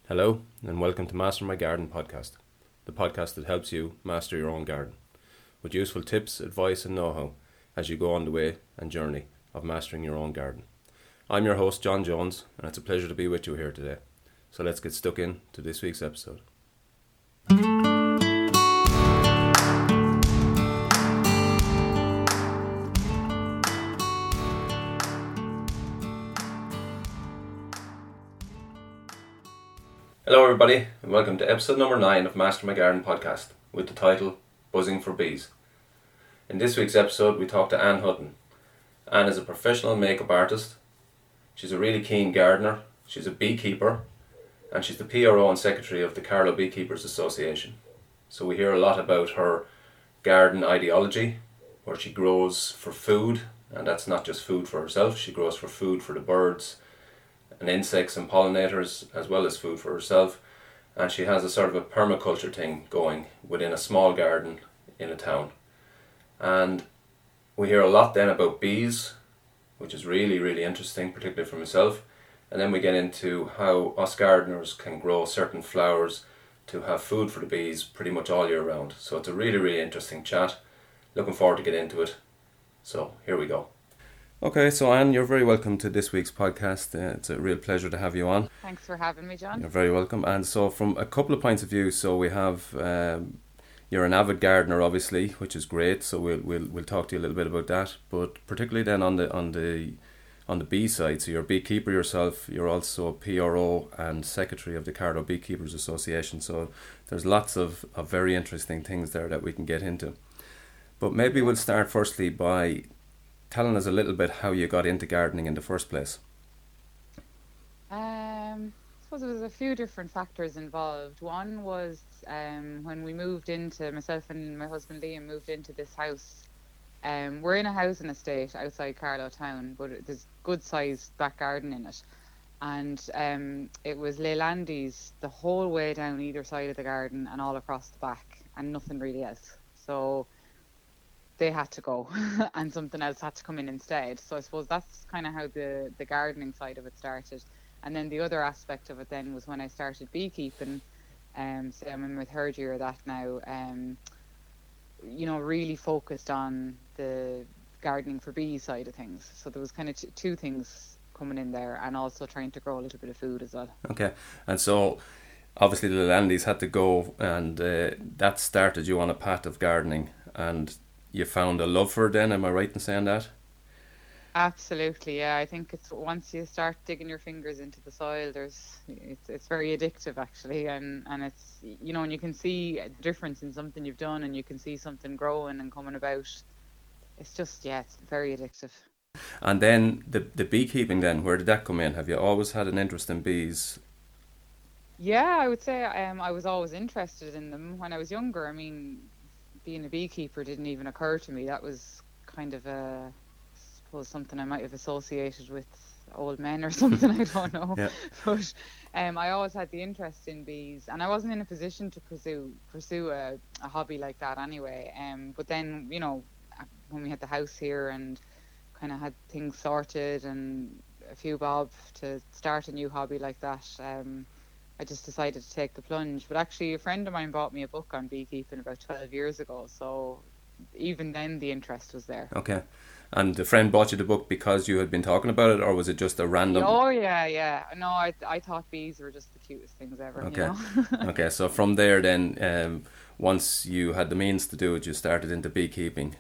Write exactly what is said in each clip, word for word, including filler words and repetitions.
Hello, and welcome to Master My Garden podcast, the podcast that helps you master your own garden with useful tips, advice, and know how as you go on the way and journey of mastering your own garden. I'm your host, John Jones, and it's a pleasure to be with you here today. So let's get stuck in to this week's episode. Hello everybody, and welcome to episode number nine of Master My Garden podcast with the title Buzzing for Bees. In this week's episode we talk to Anne Hutton. Anne is a professional makeup artist. She's a really keen gardener, she's a beekeeper, and she's the P R O and secretary of the Carlow Beekeepers Association. So we hear a lot about her garden ideology, where she grows for food, and that's not just food for herself, she grows for food for the birds and insects and pollinators, as well as food for herself. And she has a sort of a permaculture thing going within a small garden in a town. And we hear a lot then about bees, which is really really interesting, particularly for myself. And then we get into how us gardeners can grow certain flowers to have food for the bees pretty much all year round. So it's a really really interesting chat. Looking forward to get into it. So here we go. Okay, so Anne, you're very welcome to this week's podcast. Uh, it's a real pleasure to have you on. Thanks for having me, John. You're very welcome. And so from a couple of points of view, so we have, um, you're an avid gardener obviously, which is great. So we'll we'll we'll talk to you a little bit about that. But particularly then on the on the on the bee side, so you're a beekeeper yourself. You're also a P R O and secretary of the Carlow Beekeepers Association. So there's lots of, of very interesting things there that we can get into. But maybe we'll start firstly by telling us a little bit how you got into gardening in the first place. Um, I suppose there was a few different factors involved. One was um, when we moved into, myself and my husband Liam moved into this house. Um, we're in a housing estate outside Carlow town, but there's good sized back garden in it. And um, it was Leylandis the whole way down either side of the garden and all across the back, and nothing really else. So they had to go and something else had to come in instead. So I suppose that's kind of how the, the gardening side of it started. And then the other aspect of it then was when I started beekeeping. Um, so I'm in my third year of that now. Um, you know, really focused on the gardening for bee side of things. So there was kind of t- two things coming in there, and also trying to grow a little bit of food as well. Okay, and so obviously the Leylandis had to go, and uh, that started you on a path of gardening, and you found a love for it then, am I right in saying that? Absolutely, yeah. I think it's once you start digging your fingers into the soil, there's it's it's very addictive actually, and and it's, you know, and you can see a difference in something you've done, and you can see something growing and coming about. It's just, yeah, it's very addictive. And then the the beekeeping then, where did that come in? Have you always had an interest in bees? Yeah, I would say um I was always interested in them when I was younger. I mean, being a beekeeper didn't even occur to me. That was kind of a, I suppose, something I might have associated with old men or something. I don't know. Yeah. But um, I always had the interest in bees, and I wasn't in a position to pursue pursue a, a hobby like that anyway. Um, but then, you know, when we had the house here and kind of had things sorted and a few bob to start a new hobby like that, um, I just decided to take the plunge. But actually, a friend of mine bought me a book on beekeeping about twelve years ago. So even then, the interest was there. Okay. And the friend bought you the book because you had been talking about it, or was it just a random? Oh, yeah, yeah. No, I I thought bees were just the cutest things ever, Okay. you know? Okay, so from there then, um, once you had the means to do it, you started into beekeeping.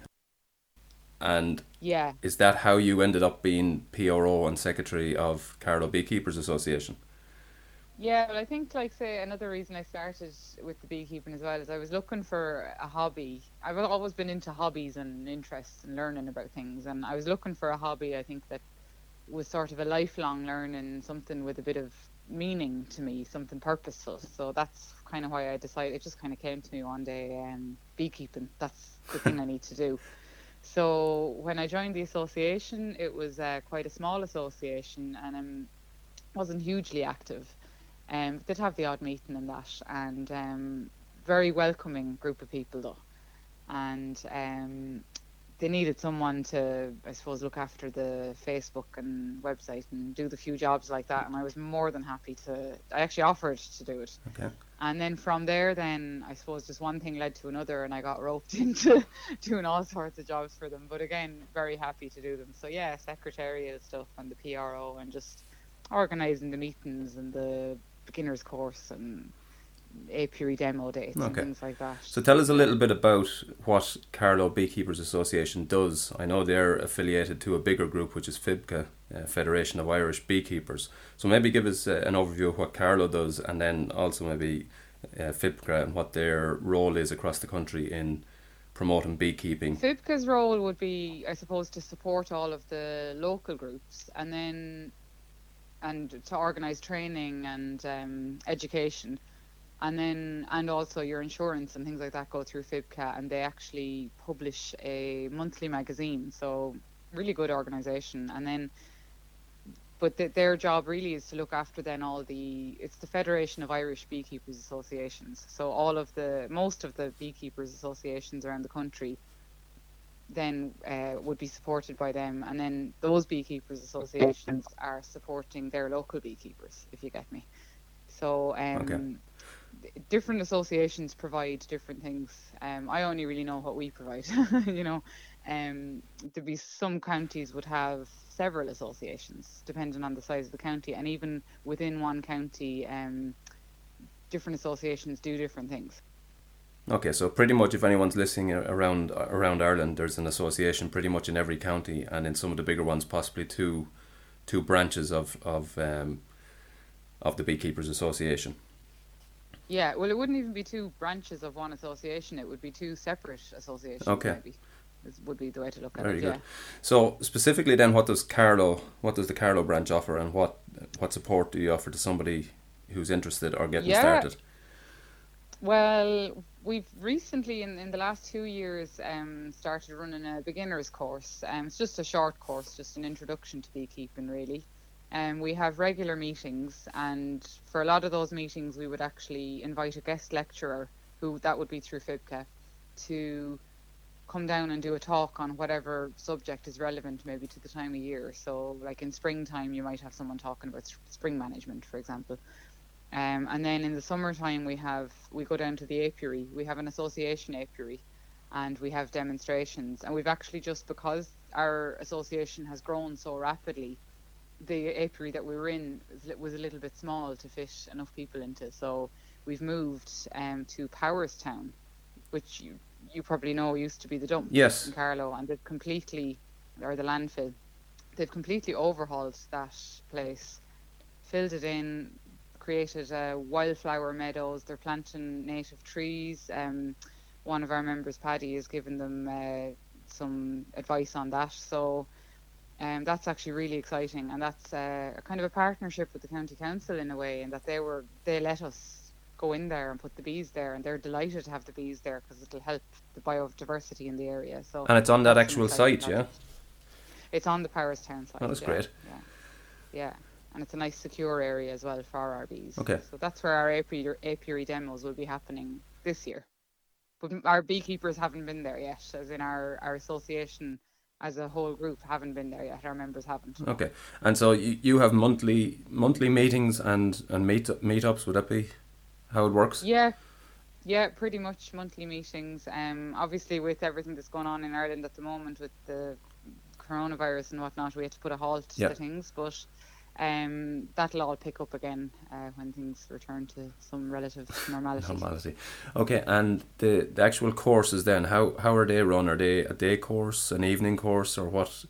And Yeah. is that how you ended up being P R O and secretary of Carlow Beekeepers Association? Yeah, well, I think, like, say, another reason I started with the beekeeping as well is I was looking for a hobby. I've always been into hobbies and interests and learning about things, and I was looking for a hobby, I think, that was sort of a lifelong learning, something with a bit of meaning to me, something purposeful. So that's kind of why I decided, it just kind of came to me one day, um, beekeeping, that's the thing I need to do. So when I joined the association, it was uh, quite a small association, and um, wasn't hugely active. Um, did have the odd meeting and that, and um, very welcoming group of people though. And um, they needed someone to, I suppose, look after the Facebook and website and do the few jobs like that. And I was more than happy to, I actually offered to do it. Okay. And then from there, then I suppose just one thing led to another, and I got roped into doing all sorts of jobs for them. But again, very happy to do them. So yeah, secretarial stuff and the P R O and just organising the meetings and the beginners course and apiary demo dates Okay. and things like that. So tell us a little bit about what Carlow Beekeepers Association does. I know they're affiliated to a bigger group, which is FIBCA, uh, Federation of Irish Beekeepers. So maybe give us uh, an overview of what Carlow does, and then also maybe uh, FIBCA and what their role is across the country in promoting beekeeping. FIBCA's role would be, I suppose, to support all of the local groups, and then and to organise training and um, education. And then, and also your insurance and things like that go through FIBCA, and they actually publish a monthly magazine. So really good organisation. And then, but th- their job really is to look after then all the, it's the Federation of Irish Beekeepers Associations. So all of the, most of the beekeepers associations around the country then uh, would be supported by them. And then those beekeepers associations are supporting their local beekeepers, if you get me. So, um, Okay. different associations provide different things. Um, I only really know what we provide. you know, um, there'd be some counties would have several associations depending on the size of the county, and even within one county, um, different associations do different things. Okay, so pretty much if anyone's listening around around Ireland, there's an association pretty much in every county, and in some of the bigger ones, possibly two two branches of of um, of the Beekeepers Association. Yeah, well, it wouldn't even be two branches of one association. It would be two separate associations. Okay. Maybe. This would be the way to look at Very it. good. Yeah. So specifically, then, what does Carlow what does the Carlow branch offer, and what what support do you offer to somebody who's interested or getting Yeah. started? Well, we've recently, in, in the last two years, um, started running a beginner's course. Um, it's just a short course, just an introduction to beekeeping, really. Um, we have regular meetings, and for a lot of those meetings, we would actually invite a guest lecturer, who that would be through FIBCA, to come down and do a talk on whatever subject is relevant maybe to the time of year. So like in springtime, you might have someone talking about spring management, for example. Um, and then in the summertime, we have we go down to the apiary. We have an association apiary, and we have demonstrations. And we've actually, just because our association has grown so rapidly, the apiary that we were in was a little bit small to fit enough people into. So we've moved um, to Powerstown, which you, you probably know used to be the dump Yes. in Carlow, and they've completely, or the landfill, they've completely overhauled that place, filled it in, created uh, wildflower meadows. They're planting native trees. Um, one of our members, Paddy, has given them uh, some advice on that. So um, that's actually really exciting, and that's uh, a kind of a partnership with the county council in a way, in that they were they let us go in there and put the bees there, and they're delighted to have the bees there because it'll help the biodiversity in the area. So And it's on that that's an actual exciting site, yeah? project. It's on the Powerstown site. Oh, that's yeah, great. Yeah, yeah, and it's a nice secure area as well for our bees. Okay. So that's where our apiary, apiary demos will be happening this year. But our beekeepers haven't been there yet, as in our, our association as a whole group haven't been there yet. Our members haven't. Okay. And so you, you have monthly monthly meetings and, and meet meetups, would that be how it works? Yeah, yeah, pretty much monthly meetings. Um, obviously with everything that's going on in Ireland at the moment with the coronavirus and whatnot, we had to put a halt Yeah. to things, but um, that'll all pick up again uh, when things return to some relative normality. Normality. Okay, and the, the actual courses then, how, how are they run? Are they a day course, an evening course, or what?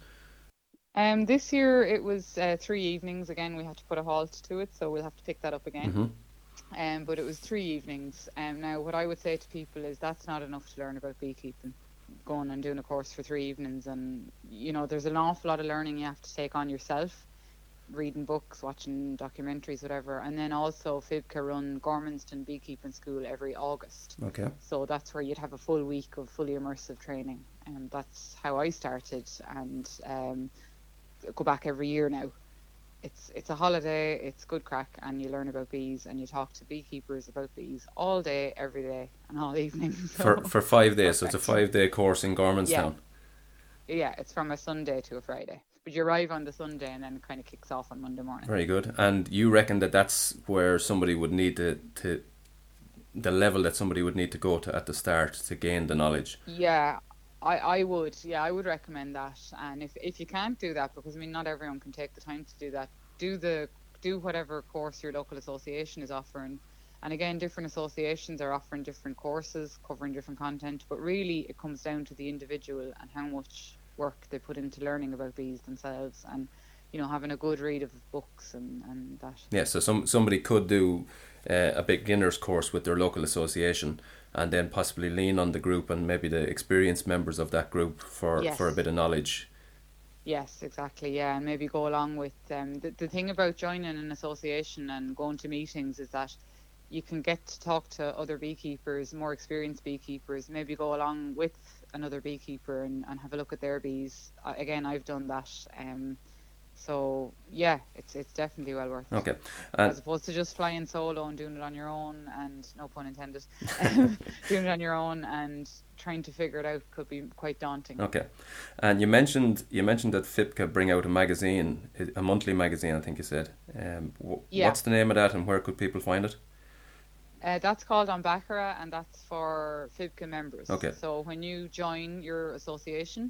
Um, this year it was uh, three evenings. Again, we had to put a halt to it, so we'll have to pick that up again. Mm-hmm. Um, but it was three evenings. Um, now, what I would say to people is that's not enough to learn about beekeeping. Going and doing a course for three evenings, and you know, there's an awful lot of learning you have to take on yourself, reading books, watching documentaries, whatever. And then also FIBCA run Gormanston Beekeeping School every August. Okay. So that's where you'd have a full week of fully immersive training, and that's how I started. And um, go back every year now. It's it's a holiday, it's good crack, and you learn about bees, and you talk to beekeepers about bees all day, every day, and all evening. So For for five days, so it's a perfect. five day course in Gormanston. Yeah. Yeah, it's from a Sunday to a Friday. But you arrive on the Sunday and then it kind of kicks off on Monday morning. Very good. And you reckon that that's where somebody would need to, to the level that somebody would need to go to at the start to gain the knowledge? Yeah, I, I would. Yeah, I would recommend that. And if, if you can't do that, because I mean, not everyone can take the time to do that, do the do whatever course your local association is offering. And again, different associations are offering different courses, covering different content. But really, it comes down to the individual and how much work they put into learning about bees themselves, and you know, having a good read of books and, and that. Yeah, so some somebody could do uh, a beginner's course with their local association, and then possibly lean on the group and maybe the experienced members of that group for, Yes. for a bit of knowledge. Yes, exactly. Yeah, and maybe go along with um, the the thing about joining an association and going to meetings is that you can get to talk to other beekeepers, more experienced beekeepers. Maybe go along with another beekeeper and, and have a look at their bees. Uh, again, I've done that. Um, so yeah, it's it's definitely well worth it. Okay. And As opposed to just flying solo and doing it on your own, and no pun intended, doing it on your own and trying to figure it out could be quite daunting. Okay, and you mentioned you mentioned that F I B C A bring out a magazine, a monthly magazine, I think you said. Um, wh- Yeah. What's the name of that, and where could people find it? Uh, that's called On Baccarat, and that's for F I B C A members. Okay. So when you join your association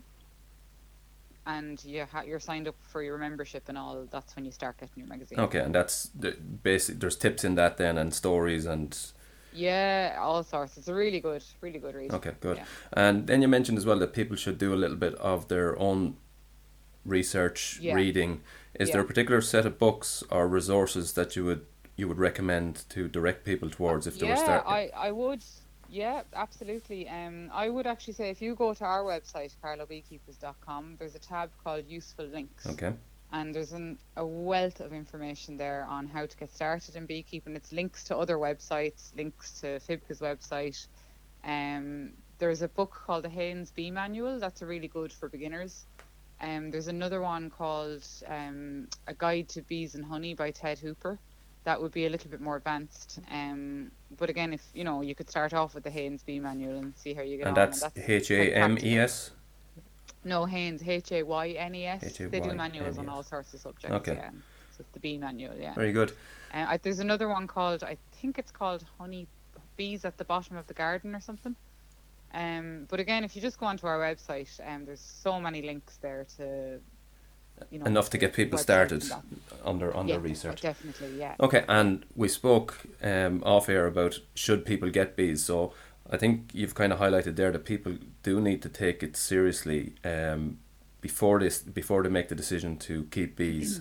and you ha- you're signed up for your membership and all, that's when you start getting your magazine. Okay, and that's the basic. There's tips in that then, and stories, and Yeah, all sorts. It's a really good, really good read. okay, good. Yeah. And then you mentioned as well that people should do a little bit of their own research, Yeah. reading. Is there a Yeah. particular set of books or resources that you would you would recommend to direct people towards if they were Yeah, starting? I, I would. Yeah, absolutely. Um, I would actually say if you go to our website, carlow beekeepers dot com, there's a tab called Useful Links. Okay. And there's an, a wealth of information there on how to get started in beekeeping. It's links to other websites, links to F I B C A's website. Um, there's a book called the Haynes Bee Manual. That's a really good for beginners. Um, there's another one called um, A Guide to Bees and Honey by Ted Hooper. That would be a little bit more advanced. Um, but again, if you know, you could start off with the Haynes Bee Manual and see how you get And on. that's quite H A M E practical. S? No, Haynes, H A Y N E S. H A Y They do manuals on N E S. all sorts of subjects. Okay. Yeah. So it's the bee manual, yeah. Very good. Uh, I, there's another one called, I think it's called Honey Bees at the Bottom of the Garden or something. Um, but again, if you just go onto our website, um, there's so many links there to, you know, Enough to get people websites started and that. on their, on Yeah, their research. definitely, yeah. Okay, and we spoke um, off air about should people get bees. So I think you've kind of highlighted there that people do need to take it seriously um, before this before they make the decision to keep bees.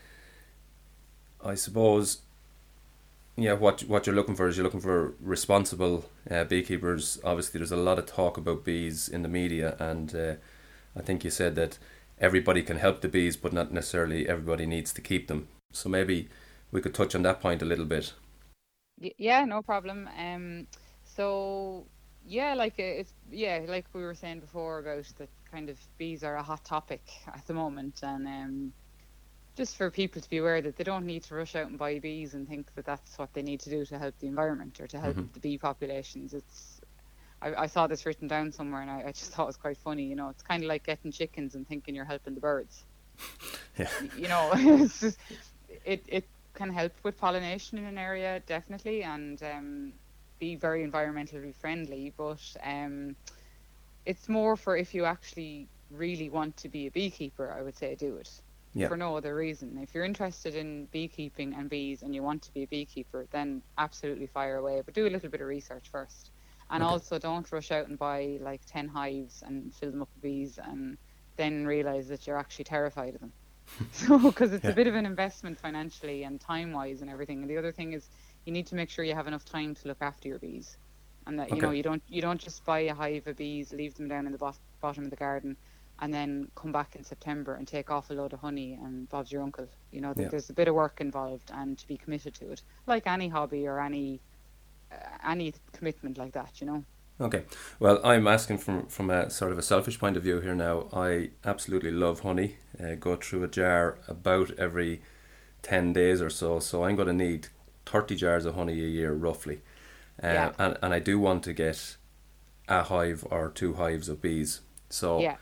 I suppose, yeah, what what you're looking for is you're looking for responsible uh, beekeepers. Obviously, there's a lot of talk about bees in the media, and uh, I think you said that everybody can help the bees, but not necessarily everybody needs to keep them. So maybe we could touch on that point a little bit. Y- Yeah, no problem. Um, so yeah, like uh, it's yeah, like we were saying before about that kind of bees are a hot topic at the moment, and um, just for people to be aware that they don't need to rush out and buy bees and think that that's what they need to do to help the environment or to help Mhm. the bee populations. It's I, I saw this written down somewhere, and I, I just thought it was quite funny. You know, it's kind of like getting chickens and thinking you're helping the birds. Yeah. Y- You know, it's just, it it can help with pollination in an area definitely, and um, be very environmentally friendly. But um, it's more for if you actually really want to be a beekeeper. I would say do it. Yeah. For no other reason. If you're interested in beekeeping and bees and you want to be a beekeeper, then absolutely fire away. But do a little bit of research first. And Okay. also don't rush out and buy like ten hives and fill them up with bees and then realise that you're actually terrified of them. So, because it's Yeah. a bit of an investment financially and time-wise and everything. And the other thing is you need to make sure you have enough time to look after your bees. And that, you Okay. know, you don't you don't just buy a hive of bees, leave them down in the bot- bottom of the garden, and then come back in September and take off a load of honey and Bob's your uncle. You know, th- Yeah. there's a bit of work involved and to be committed to it, like any hobby or any uh, any commitment like that. You know. Okay. Well, I'm asking from from a sort of a selfish point of view here now. I absolutely love honey. Uh, go through a jar about every ten days or so. So I'm going to need thirty jars of honey a year roughly. Uh, Yeah. and, and I do want to get a hive or two hives of bees. So Yeah.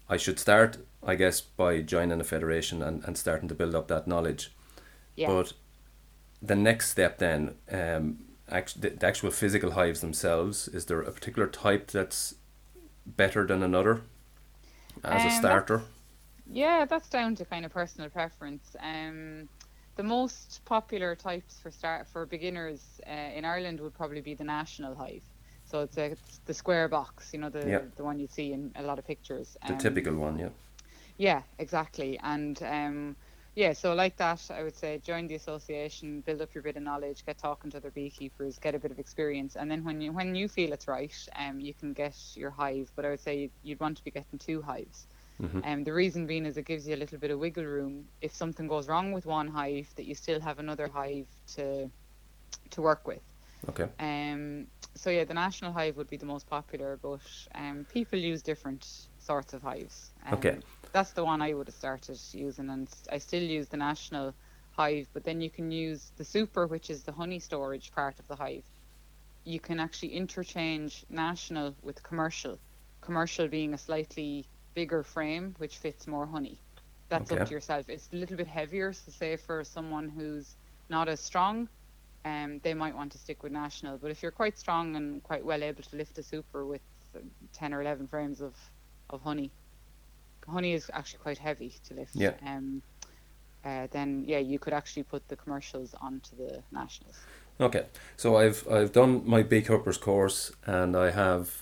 I should start, I guess, by joining a federation and, and starting to build up that knowledge. Yeah. But the next step then, um, act- the, the actual physical hives themselves, is there a particular type that's better than another as a Um, starter? that's, yeah, that's down to kind of personal preference. Um, the most popular types for start for beginners uh, in Ireland would probably be the national hive. So it's, a, it's the square box, you know, the Yeah, the one you see in a lot of pictures. the Um, typical one, yeah. yeah, exactly. And um, yeah, so like that, I would say join the association, build up your bit of knowledge, get talking to other beekeepers, get a bit of experience, and then when you when you feel it's right, um, you can get your hive. But I would say you'd, you'd want to be getting two hives. Mm-hmm. And um, the reason being is it gives you a little bit of wiggle room. If something goes wrong with one hive, that you still have another hive to to work with. Okay. Um. So yeah, the national hive would be the most popular, but um, people use different sorts of hives. Um, Okay. That's the one I would have started using, and I still use the national hive. But then you can use the super, which is the honey storage part of the hive. You can actually interchange national with commercial. Commercial being a slightly bigger frame, which fits more honey. That's Okay. up to yourself. It's a little bit heavier, so say for someone who's not as strong, um, they might want to stick with national. But if you're quite strong and quite well able to lift a super with uh, ten or eleven frames of, of honey, honey is actually quite heavy to lift. Yeah. Um, uh, then yeah, you could actually put the commercials onto the nationals. Okay. So I've I've done my beekeepers course, and I have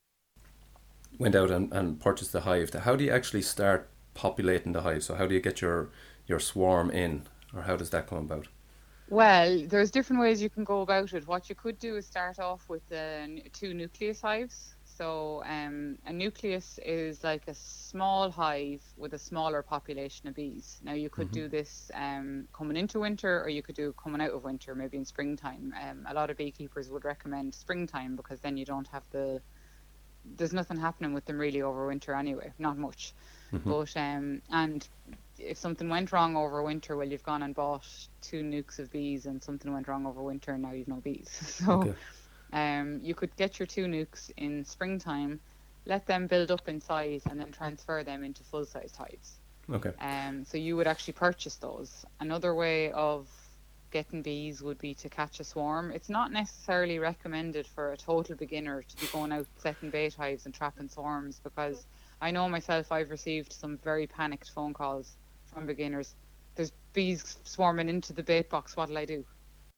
went out and, and purchased the hive. How do you actually start populating the hive? So how do you get your your swarm in, or how does that come about? Well, there's different ways you can go about it. What you could do is start off with uh, two nucleus hives. So um, a nucleus is like a small hive with a smaller population of bees. Now you could Mm-hmm. do this um, coming into winter, or you could do it coming out of winter, maybe in springtime. Um, a lot of beekeepers would recommend springtime because then you don't have the there's nothing happening with them really over winter anyway, not much. Mm-hmm. But um, and if something went wrong over winter, well, you've gone and bought two nukes of bees, and something went wrong over winter, and now you've no bees. So Okay. um, you could get your two nukes in springtime, let them build up in size, and then transfer them into full-sized hives. Okay. Um, so you would actually purchase those. Another way of getting bees would be to catch a swarm. It's not necessarily recommended for a total beginner to be going out setting bait hives and trapping swarms, because I know myself, I've received some very panicked phone calls from beginners. There's bees swarming into the bait box, what'll I do?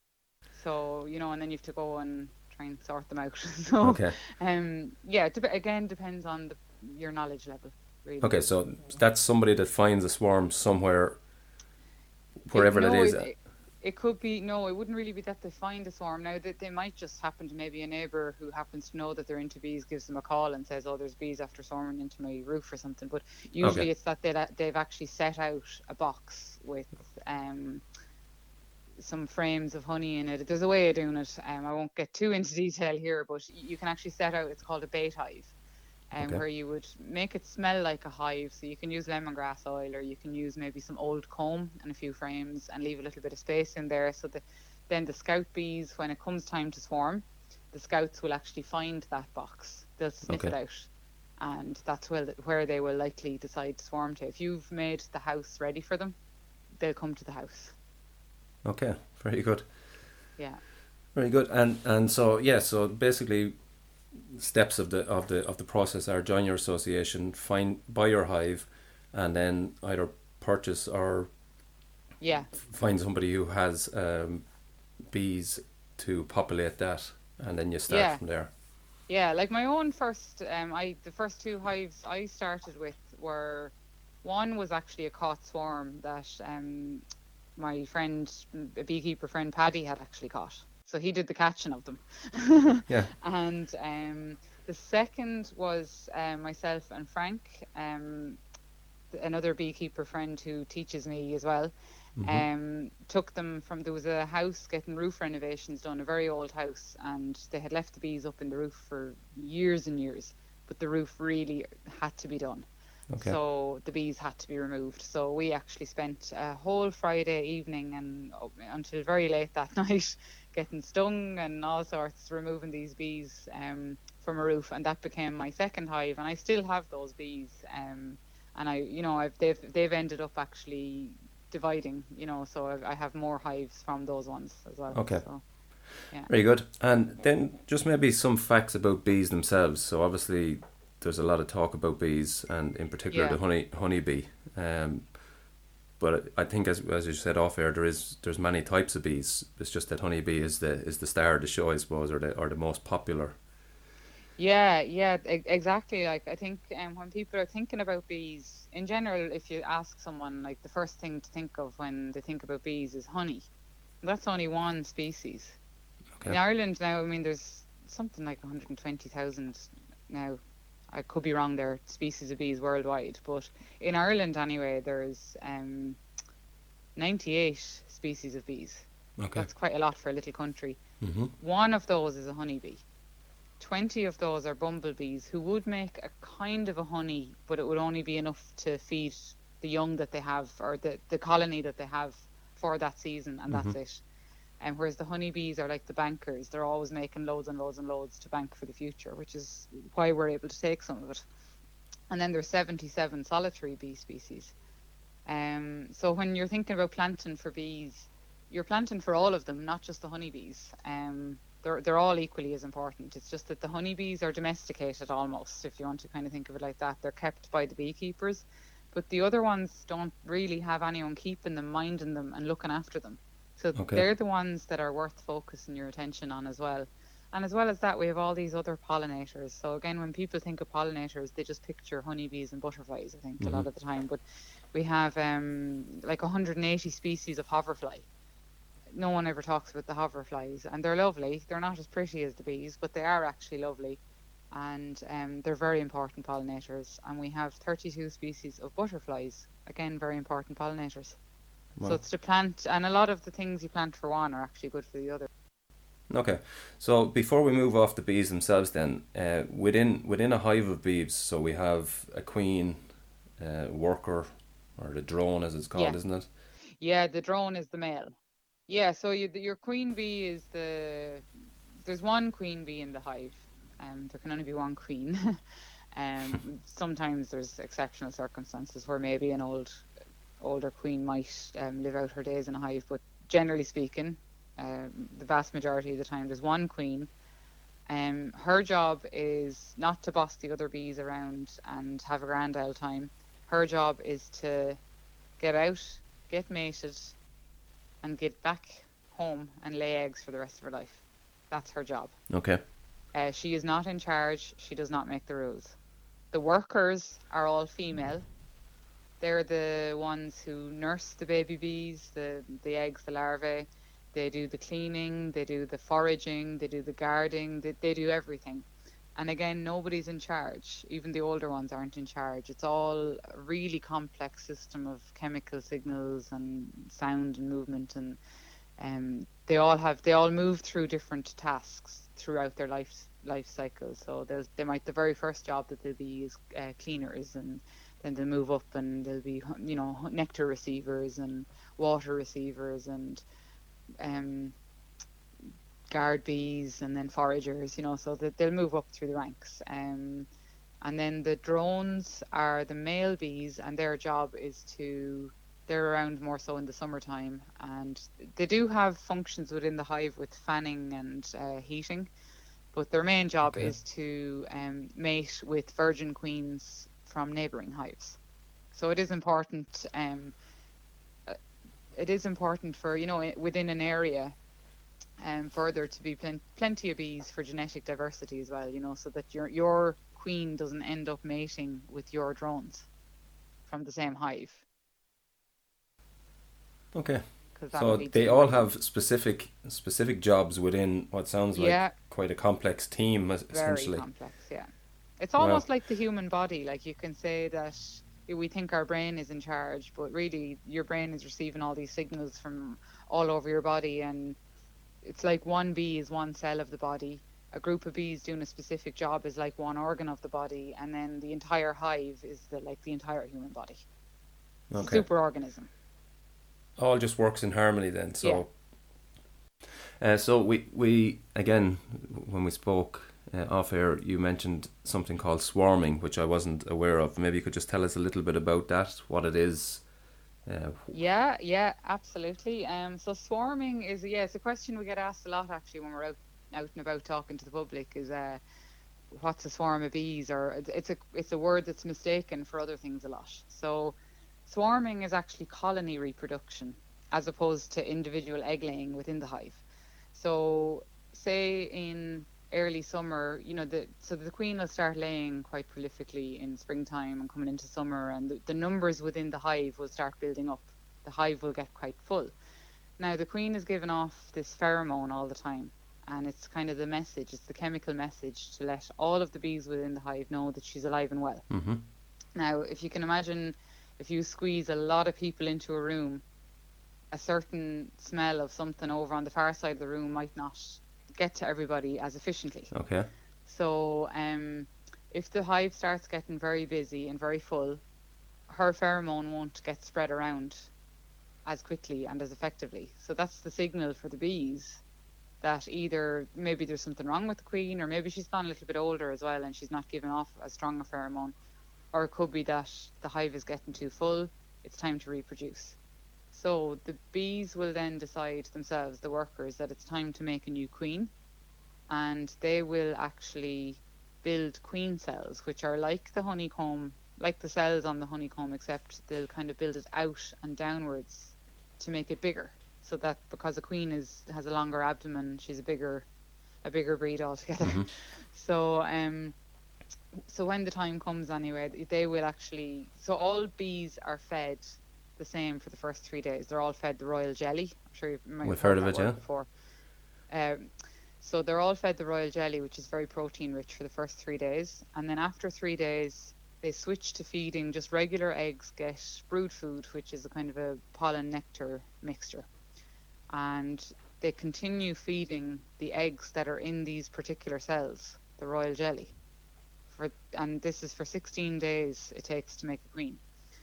So, you know, and then you have to go and try and sort them out. So, Okay. um, yeah, it dep- again, depends on the, your knowledge level, really. Okay. So that's somebody that finds a swarm somewhere, wherever no, that is. It, it could be, no, it wouldn't really be that they find a swarm. Now, that they might just happen to, maybe a neighbour who happens to know that they're into bees gives them a call and says, oh, there's bees after swarming into my roof or something. But usually Okay. it's that they, they've actually set out a box with um, some frames of honey in it. There's a way of doing it. Um, I won't get too into detail here, but you can actually set out, it's called a bait hive. Um, Okay. where you would make it smell like a hive. So you can use lemongrass oil, or you can use maybe some old comb and a few frames, and leave a little bit of space in there, so that then the scout bees, when it comes time to swarm, the scouts will actually find that box. They'll sniff Okay. it out, and that's where, where they will likely decide to swarm to. If you've made the house ready for them, they'll come to the house. Okay. Very good. Yeah. Very good. And and so yeah. So basically, steps of the of the of the process are join your association, find buy your hive, and then either purchase or Yeah. find somebody who has um, bees to populate that, and then you start Yeah. from there. Yeah, like my own first, um, I the first two hives I started with were, one was actually a caught swarm that um, my friend, a beekeeper friend, Paddy, had actually caught. So he did the catching of them. Yeah. And um, the second was um, myself and Frank, um, another beekeeper friend who teaches me as well. Mm-hmm. Um, took them from, there was a house getting roof renovations done, a very old house, and they had left the bees up in the roof for years and years, but the roof really had to be done. Okay. So the bees had to be removed. So we actually spent a whole Friday evening and uh, until very late that night getting stung and all sorts, removing these bees um, from a roof, and that became my second hive. And I still have those bees, um, and I, you know, I've they've they've ended up actually dividing, you know, so I've, I have more hives from those ones as well. Okay. So, yeah. Very good. And then just maybe some facts about bees themselves. So obviously there's a lot of talk about bees, and in particular Yeah. the honey honeybee. Um, but I think, as as you said off air, there is there's many types of bees. It's just that honeybee is the is the star of the show, I suppose, or the or the most popular. Yeah, yeah, e- exactly. Like I think um, when people are thinking about bees in general, if you ask someone, like the first thing to think of when they think about bees is honey. That's only one species. In Okay. Ireland now, I mean, there's something like one hundred twenty thousand now. I could be wrong there, species of bees worldwide, but in Ireland anyway, there's um, ninety-eight species of bees. Okay. That's quite a lot for a little country. Mm-hmm. One of those is a honeybee. twenty of those are bumblebees who would make a kind of a honey, but it would only be enough to feed the young that they have, or the, the colony that they have for that season, and Mm-hmm. that's it. And whereas the honeybees are like the bankers, they're always making loads and loads and loads to bank for the future, which is why we're able to take some of it. And then there's seventy-seven solitary bee species. Um, so when you're thinking about planting for bees, you're planting for all of them, not just the honeybees. Um, they're they're all equally as important. It's just that the honeybees are domesticated almost, if you want to kind of think of it like that. They're kept by the beekeepers, but the other ones don't really have anyone keeping them, minding them, and looking after them. So Okay. they're the ones that are worth focusing your attention on as well. And as well as that, we have all these other pollinators. So again, when people think of pollinators, they just picture honeybees and butterflies, I think, Mhm. a lot of the time. But we have um, like one hundred eighty species of hoverfly. No one ever talks about the hoverflies, and they're lovely. They're not as pretty as the bees, but they are actually lovely. And um, they're very important pollinators. And we have thirty-two species of butterflies, again, very important pollinators. So Wow. it's to plant, and a lot of the things you plant for one are actually good for the other. Okay. So before we move off the bees themselves, then uh, within within a hive of bees, so we have a queen, uh, worker, or the drone as it's called, Yeah, isn't it? yeah, the drone is the male. Yeah, so you, your queen bee is the, there's one queen bee in the hive. Um, there can only be one queen. um, sometimes there's exceptional circumstances where maybe an old older queen might um, live out her days in a hive, but generally speaking, um, the vast majority of the time there's one queen. Um, her job is not to boss the other bees around and have a grand old time. Her job is to get out, get mated, and get back home and lay eggs for the rest of her life. That's her job. Okay. Uh, she is not in charge. She does not make the rules. The workers are all female. They're the ones who nurse the baby bees, the, the eggs, the larvae. They do the cleaning, they do the foraging, they do the guarding, they, they do everything. And again, nobody's in charge. Even the older ones aren't in charge. It's all a really complex system of chemical signals and sound and movement, and um, they all have they all move through different tasks throughout their life life cycle. So there's they might the very first job that they'll be is uh, cleaners, and then they'll move up and they'll be you know nectar receivers and water receivers and um, guard bees, and then foragers. You know, so that they'll move up through the ranks. Um, and then the drones are the male bees, and their job is to they're around more so in the summertime, and they do have functions within the hive with fanning and uh, heating, but their main job Okay. is to um, mate with virgin queens from neighbouring hives. So it is important. Um, uh, it is important for you know i- within an area, um, further to be plen- plenty of bees for genetic diversity as well. You know, so that your your queen doesn't end up mating with your drones from the same hive, Okay. because that So would lead to they all inbreeding. have specific specific jobs within what sounds like Yeah, quite a complex team, es- very essentially. complex. Yeah, it's Wow. almost like the human body. Like you can say that we think our brain is in charge, but really your brain is receiving all these signals from all over your body, and it's like one bee is one cell of the body. A group of bees doing a specific job is like one organ of the body, and then the entire hive is the like the entire human body. It's a Okay. super organism. All just works in harmony then. Yeah, So Uh, so we, we again, when we spoke uh, off air, you mentioned something called swarming, which I wasn't aware of. Maybe you could just tell us a little bit about that, what it is. Uh, Yeah, yeah, absolutely. Um, so swarming is, yeah, it's a question we get asked a lot actually when we're out out and about talking to the public. Is uh, what's a swarm of bees? Or it's it's a it's a word that's mistaken for other things a lot. So swarming is actually colony reproduction as opposed to individual egg laying within the hive. So say in early summer, you know, the so the queen will start laying quite prolifically in springtime and coming into summer, and the, the numbers within the hive will start building up. The hive will get quite full. Now the queen is giving off this pheromone all the time, and it's kind of the message, it's the chemical message to let all of the bees within the hive know that she's alive and well. mm-hmm. Now, if you can imagine, if you squeeze a lot of people into a room, a certain smell of something over on the far side of the room might not get to everybody as efficiently. Okay. So um, if the hive starts getting very busy and very full, her pheromone won't get spread around as quickly and as effectively. So that's the signal for the bees that either maybe there's something wrong with the queen, or maybe she's gone a little bit older as well and she's not giving off as strong a pheromone. Or it could be that the hive is getting too full, it's time to reproduce. So the bees will then decide themselves, the workers, that it's time to make a new queen, and they will actually build queen cells, which are like the honeycomb, like the cells on the honeycomb, except they'll kind of build it out and downwards to make it bigger. So that because a queen is has a longer abdomen, she's a bigger a bigger breed altogether. Mm-hmm. So um so when the time comes anyway, they will actually, so all bees are fed the same for the first three days. They're all fed the royal jelly. I'm sure you might We've have heard, heard of that it, word yeah. before. Um, so they're all fed the royal jelly, which is very protein rich, for the first three days. And then after three days, they switch to feeding just regular eggs, get brood food, which is a kind of a pollen nectar mixture. And they continue feeding the eggs that are in these particular cells, the royal jelly. For, and this is for sixteen days it takes to make a queen.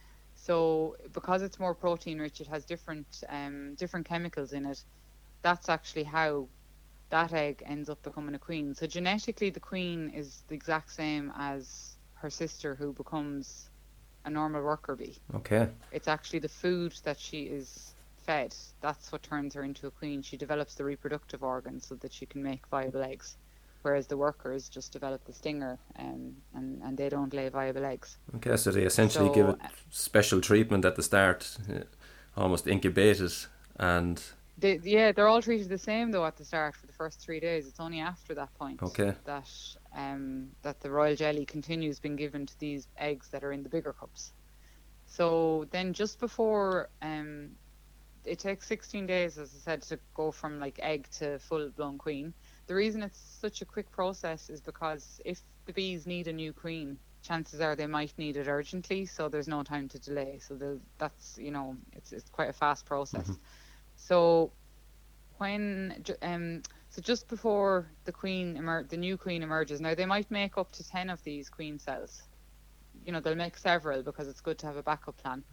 So because it's more protein rich, it has different um, different chemicals in it. That's actually how that egg ends up becoming a queen. So genetically, the queen is the exact same as her sister, who becomes a normal worker bee. Okay. It's actually the food that she is fed. That's what turns her into a queen. She develops the reproductive organs so that she can make viable eggs, whereas the workers just develop the stinger, um, and, and they don't lay viable eggs. Okay, so they essentially So, give it special treatment at the start, uh, almost incubate it, and They, yeah, they're all treated the same though at the start for the first three days. It's only after that point Okay. that um that the royal jelly continues being given to these eggs that are in the bigger cups. So then just before um it takes sixteen days, as I said, to go from like egg to full blown queen. The reason it's such a quick process is because if the bees need a new queen, chances are they might need it urgently, so there's no time to delay. So they'll- that's, you know, it's it's quite a fast process. Mhm. So when ju- um so just before the queen emer- the new queen emerges, now they might make up to ten of these queen cells. You know, they'll make several because it's good to have a backup plan.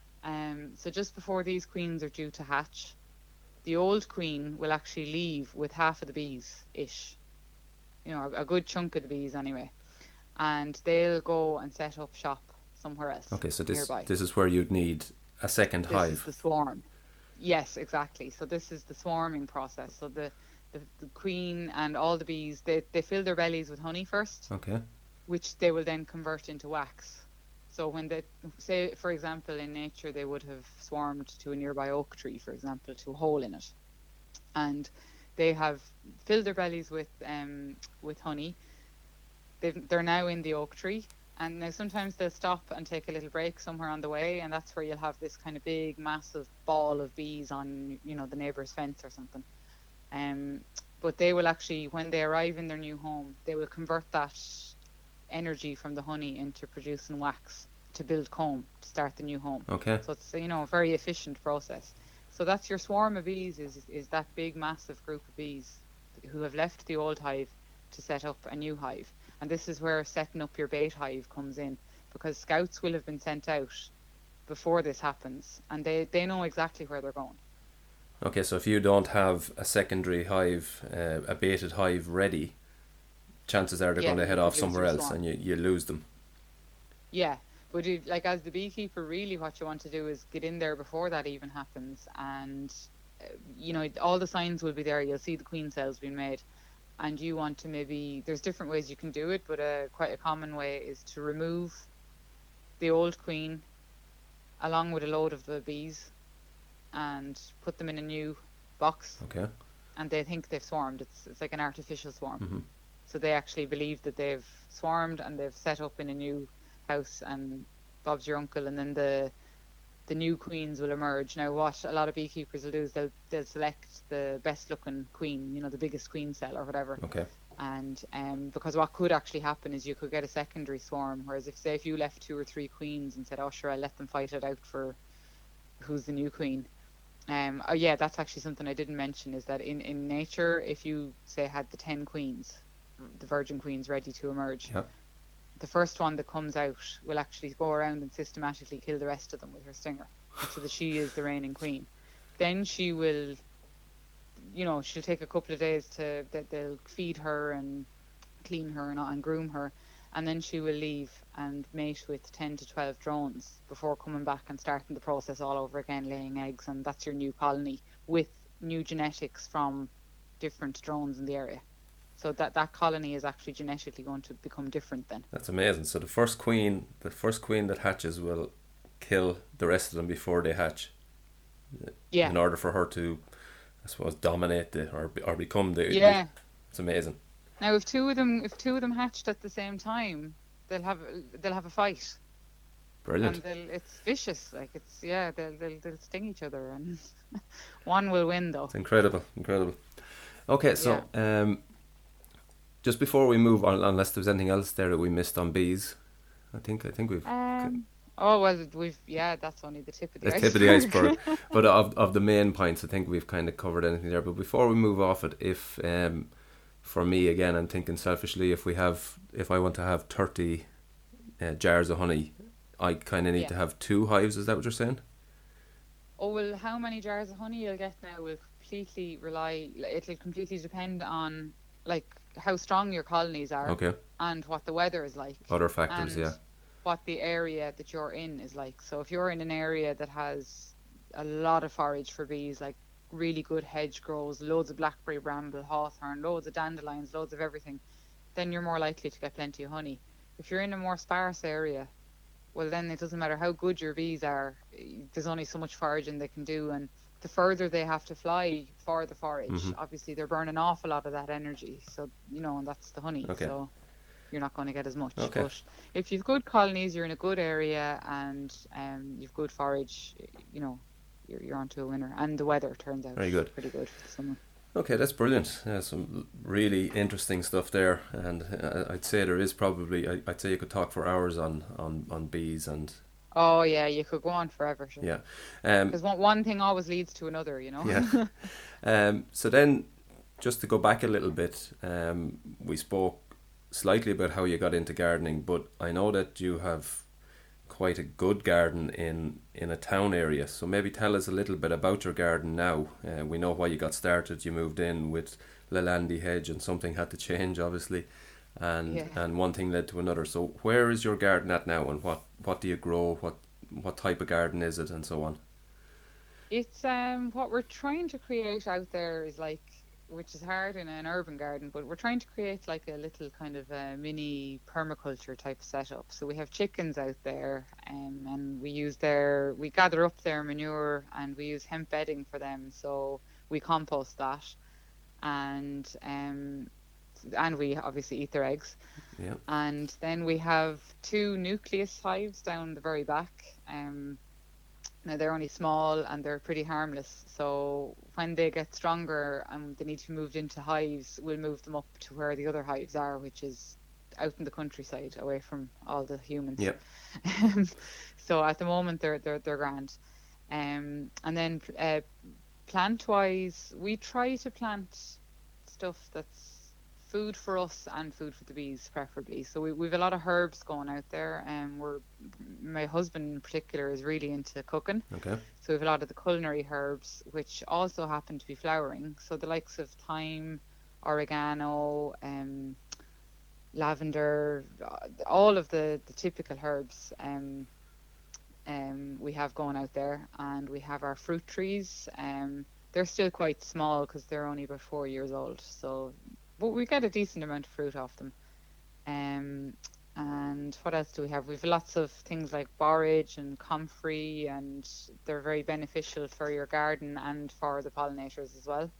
Um so just before these queens are due to hatch, the old queen will actually leave with half of the bees ish. You know, a, a good chunk of the bees anyway. And they'll go and set up shop somewhere else. okay, so this nearby. this is where you'd need a second This is hive. the swarm. Yes, exactly. So this is the swarming process. So the, the, the queen and all the bees, they, they fill their bellies with honey first, Okay. which they will then convert into wax. So when they, say, for example, in nature, they would have swarmed to a nearby oak tree, for example, to a hole in it. And they have filled their bellies with um with honey. They've, they're now in the oak tree. And now sometimes they'll stop and take a little break somewhere on the way, and that's where you'll have this kind of big, massive ball of bees on, you know, the neighbour's fence or something. Um, but they will actually, when they arrive in their new home, they will convert that energy from the honey into producing wax to build comb to start the new home. Okay. So it's, you know, a very efficient process. So that's your swarm of bees, is is that big, massive group of bees who have left the old hive to set up a new hive. And this is where setting up your bait hive comes in, because scouts will have been sent out before this happens, and they, they know exactly where they're going. Okay, so if you don't have a secondary hive, uh, a baited hive ready, chances are they're Yeah, going to head you off could lose somewhere your else swarm. and you, you lose them. Yeah, but you, like as the beekeeper, really what you want to do is get in there before that even happens, and uh, you know all the signs will be there. You'll see the queen cells being made, and you want to maybe there's different ways you can do it, but uh, quite a common way is to remove the old queen along with a load of the bees and put them in a new box. Okay. And they think they've swarmed. It's it's like an artificial swarm. Mm-hmm. So they actually believe that they've swarmed and they've set up in a new house and Bob's your uncle, and then the the new queens will emerge. Now what a lot of beekeepers will do is they'll they'll select the best looking queen, you know, the biggest queen cell or whatever. Okay. And um because what could actually happen is you could get a secondary swarm, whereas if say if you left two or three queens and said, oh sure, I'll let them fight it out for who's the new queen. Um, oh yeah, that's actually something I didn't mention, is that in, in nature, if you say had the ten queens, the virgin queens ready to emerge, Yep. the first one that comes out will actually go around and systematically kill the rest of them with her stinger, so that she is the reigning queen. Then she will, you know, she'll take a couple of days to, that they'll feed her and clean her and, and groom her, and then she will leave and mate with ten to twelve drones before coming back and starting the process all over again, laying eggs, and that's your new colony with new genetics from different drones in the area. So that that colony is actually genetically going to become different then. That's amazing. So the first queen, the first queen that hatches will kill the rest of them before they hatch. Yeah. In order for her to, I suppose, dominate the or or become the. Yeah. The, it's amazing. Now, if two of them, if two of them hatched at the same time, they'll have they'll have a fight. Brilliant. And they'll, it's vicious, like it's yeah, they'll they'll, they'll sting each other, and one will win though. It's incredible, incredible. Okay, so yeah. um, just before we move on, unless there's anything else there that we missed on bees, I think I think we've. Um, oh well, we've yeah, that's only the tip of the, the iceberg. tip of the iceberg. But of of the main points, I think we've kind of covered anything there. But before we move off it, if um. For me, again, I'm thinking selfishly, if we have, if I want to have thirty uh, jars of honey, I kind of need Yeah. to have two hives. Is that what you're saying? Oh well, how many jars of honey you'll get now will completely rely. It'll completely depend on like how strong your colonies are, Okay. and what the weather is like. Other factors, and yeah. What the area that you're in is like. So if you're in an area that has a lot of forage for bees, like really good hedge grows, loads of blackberry, bramble, hawthorn, loads of dandelions, loads of everything, then you're more likely to get plenty of honey. If you're in a more sparse area, well then it doesn't matter how good your bees are, there's only so much foraging they can do, and the further they have to fly for the forage, Mhm. obviously they're burning an awful lot of that energy, so you know, and that's the honey. Okay. So you're not going to get as much. Okay. But if you've good colonies, you're in a good area, and um, you've good forage, you know, you're, you're onto a winner. And the weather turns out Very good. pretty good for the summer. Okay, that's brilliant. Yeah, some really interesting stuff there, and uh, I'd say there is probably. I, I'd say you could talk for hours on on, on bees and. Oh yeah, you could go on forever. Sure. Yeah. Um, Because one, one thing always leads to another, you know. Yeah. um, so then, just to go back a little bit, um, we spoke slightly about how you got into gardening, but I know that you have quite a good garden in, in a town area. So maybe tell us a little bit about your garden now. Uh, we know why you got started. You moved in with Lelandy hedge, and something had to change, obviously, and Yeah. and one thing led to another. So where is your garden at now, and what, what do you grow? What what type of garden is it, and so on? It's um what we're trying to create out there is like, which is hard in an urban garden, but we're trying to create like a little kind of a mini permaculture type setup. So we have chickens out there, um, and we use their, we gather up their manure and we use hemp bedding for them. So we compost that, and um, and we obviously eat their eggs. Yeah. And then we have two nucleus hives down the very back. Um, now they're only small and they're pretty harmless. So when they get stronger and they need to be moved into hives, we'll move them up to where the other hives are, which is out in the countryside, away from all the humans. Yep. So at the moment they're they're they're grand. Um, and then uh, plant-wise, we try to plant stuff that's food for us and food for the bees, preferably. So we we've a lot of herbs going out there, and we're my husband in particular is really into cooking. Okay. So we have a lot of the culinary herbs, which also happen to be flowering. So the likes of thyme, oregano, um, lavender, uh, all of the the typical herbs. Um, um, we have going out there, and we have our fruit trees. Um, they're still quite small because they're only about four years old. So, but we get a decent amount of fruit off them. Um, and what else do we have? We've lots of things like borage and comfrey, and they're very beneficial for your garden and for the pollinators as well.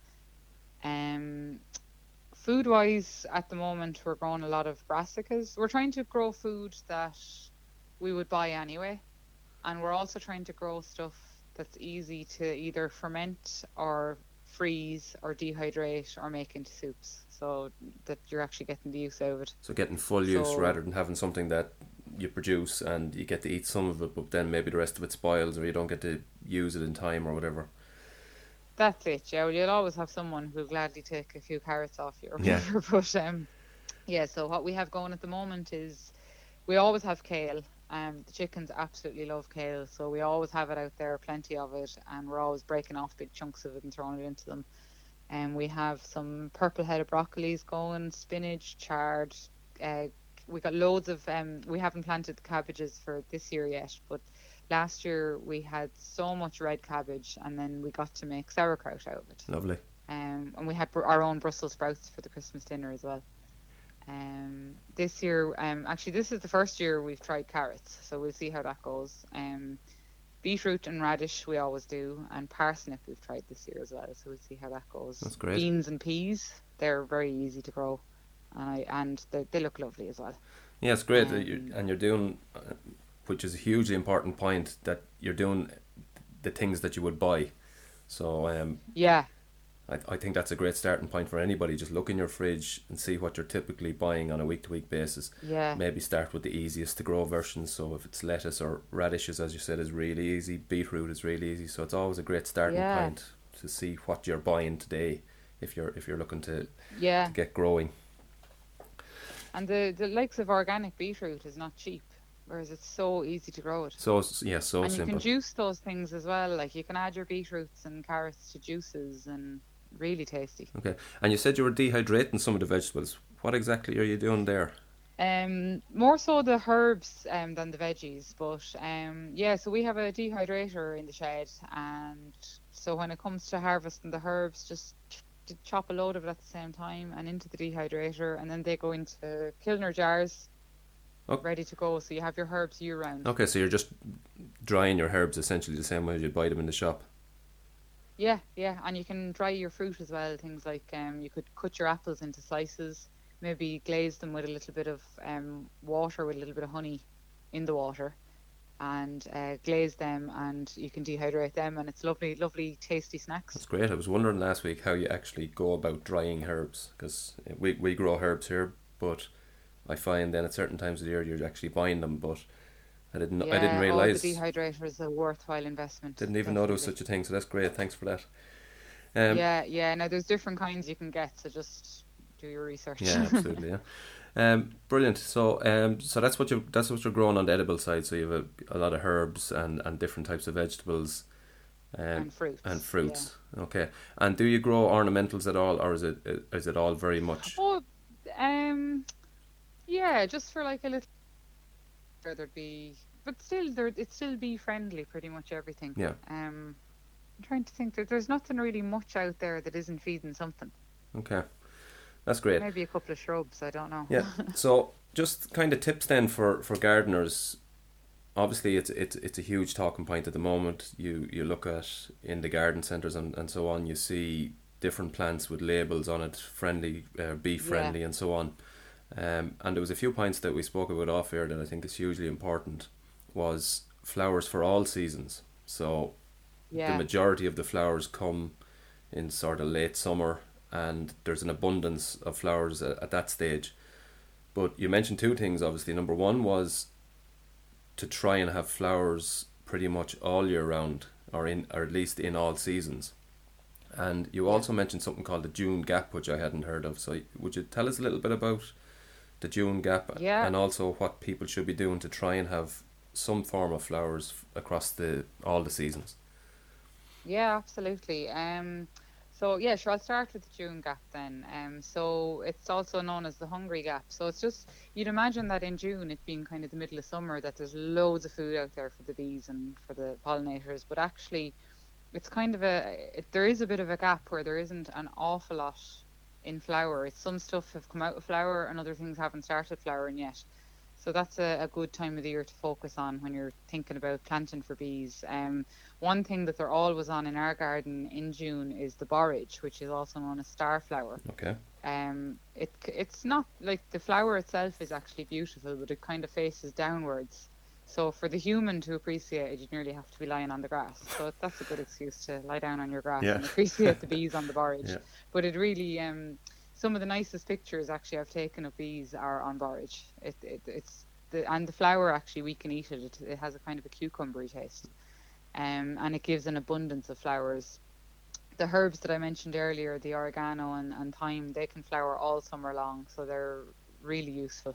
Um, food wise, at the moment, we're growing a lot of brassicas. We're trying to grow food that we would buy anyway. And we're also trying to grow stuff that's easy to either ferment or freeze or dehydrate or make into soups, so that you're actually getting the use out of it. So getting full use So- rather than having something that you produce and you get to eat some of it, but then maybe the rest of it spoils or you don't get to use it in time or whatever. That's it, yeah. Well, you'll always have someone who'll gladly take a few carrots off you or Yeah. whatever. But um, yeah. So what we have going at the moment is we always have kale. Um, the chickens absolutely love kale, so we always have it out there, plenty of it, and we're always breaking off big chunks of it and throwing it into them. And we have some purple-headed broccolis going, spinach, chard. Uh, we got loads of. Um, we haven't planted the cabbages for this year yet, but last year we had so much red cabbage, and then we got to make sauerkraut out of it. Lovely. Um, and we had br- our own Brussels sprouts for the Christmas dinner as well. Um, this year, um, actually, this is the first year we've tried carrots, so we'll see how that goes. Um, beetroot and radish we always do, and parsnip we've tried this year as well, so we'll see how that goes. That's great. Beans and peas, they're very easy to grow, and I, and they, they look lovely as well. Yeah, it's great. that Um, you, and you're doing, uh, which is a hugely important point, that you're doing the things that you would buy. So um, Yeah, I, I think that's a great starting point for anybody. Just look in your fridge and see what you're typically buying on a week-to-week basis. yeah, Maybe start with the easiest to grow versions. So if it's lettuce or radishes, as you said, is really easy. Beetroot is really easy. So it's always a great starting Yeah. point to see what you're buying today if you're if you're looking to, yeah. to get growing. And the, the likes of organic beetroot is not cheap, whereas it's so easy to grow it. So it's- yeah, so And you simple. can juice those things as well. Like you can add your beetroots and carrots to juices, and really tasty. Okay, and you said you were dehydrating some of the vegetables. What exactly are you doing there? Um, more so the herbs um than the veggies, but um yeah. So we have a dehydrator in the shed, and so when it comes to harvesting the herbs, just ch- to chop a load of it at the same time and into the dehydrator, and then they go into Kilner jars, Oh. ready to go. So you have your herbs year round. Okay, so you're just drying your herbs essentially the same way as you'd buy them in the shop. Yeah, yeah, and you can dry your fruit as well. Things like um, you could cut your apples into slices, maybe glaze them with a little bit of um, water, with a little bit of honey in the water, and uh, glaze them, and you can dehydrate them, and it's lovely, lovely, tasty snacks. That's great. I was wondering last week how you actually go about drying herbs, because we, we grow herbs here, but I find then at certain times of the year you're actually buying them, but I didn't Yeah, I didn't oh, realise, the dehydrator is a worthwhile investment. didn't even know there was definitely. such a thing, so that's great. Thanks for that. Um, Yeah, yeah. Now there's different kinds you can get, so just do your research. Yeah, absolutely. Yeah, um, brilliant. So, um, so that's what you that's what you're growing on the edible side. So you have a, a lot of herbs and, and different types of vegetables, um, And fruits. and fruits. Okay. And do you grow ornamentals at all, or is it is it all very much? Oh, um, yeah, just for like a little. There'd be, but still, there it'd still be friendly. Pretty much everything. Yeah. Um, I'm trying to think that there's nothing really much out there that isn't feeding something. Okay, that's great. Maybe a couple of shrubs. I don't know. Yeah. So just kind of tips then for, for gardeners. Obviously, it's it's it's a huge talking point at the moment. You you look at in the garden centres and, and so on. You see different plants with labels on it, friendly, uh, bee friendly, and so on. Um, and there was a few points that we spoke about off air that I think is hugely important. Was flowers for all seasons. So Yeah. the majority of the flowers come in sort of late summer, and there's an abundance of flowers at, at that stage. But you mentioned two things, obviously. Number one was to try and have flowers pretty much all year round, or in or at least in all seasons. And you Yeah. also mentioned something called the June Gap, which I hadn't heard of. So would you tell us a little bit about the June Gap, Yeah. and also what people should be doing to try and have some form of flowers f- across the all the seasons? Yeah, absolutely. Um, so yeah, sure. I'll start with the June gap then. Um, so it's also known as the hungry gap. So it's just you'd imagine that in June, it being kind of the middle of summer, that there's loads of food out there for the bees and for the pollinators. But actually, it's kind of a it, there is a bit of a gap where there isn't an awful lot in flower. It's some stuff have come out of flower and other things haven't started flowering yet. So that's a, a good time of the year to focus on when you're thinking about planting for bees. Um, one thing that they're always on in our garden in June is the borage, which is also known as starflower. Okay. Um, it it's not like the flower itself is actually beautiful, but it kind of faces downwards. So for the human to appreciate it, you nearly have to be lying on the grass. So that's a good excuse to lie down on your grass Yeah. and appreciate the bees on the borage. Yeah. But it really, um, some of the nicest pictures actually I've taken of bees are on borage. It, it it's the and the flower actually we can eat it. It, it has a kind of a cucumbery taste, um, and it gives an abundance of flowers. The herbs that I mentioned earlier, the oregano and, and thyme, they can flower all summer long, so they're really useful.